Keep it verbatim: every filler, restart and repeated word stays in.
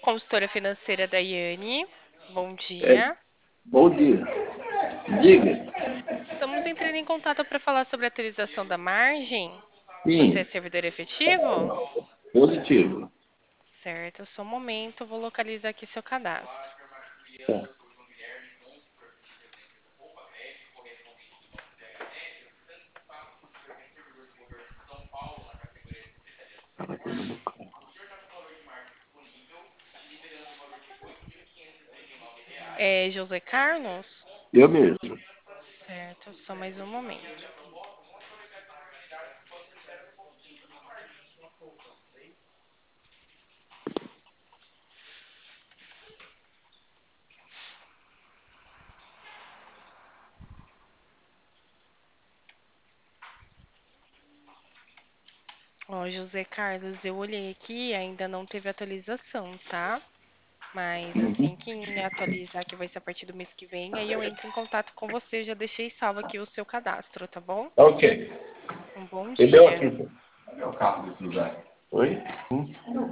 consultora financeira Daiane. Bom É, dia. bom dia. Diga. Estamos entrando em contato para falar sobre a atualização da margem. Você é Sim, servidor efetivo? positivo. Certo, só um momento, vou localizar aqui seu cadastro. Tá. É José Carlos? Eu mesmo. Certo, só mais um momento. Ó, José Carlos, eu olhei aqui e ainda não teve atualização, tá? Mas assim Uhum. que atualizar, que vai ser a partir do mês que vem, aí eu entro em contato com você. Já deixei salvo aqui o seu cadastro, tá bom? Ok. Um bom Ele deu dia. aqui. Cadê o carro desse lugar? Oi? Hum.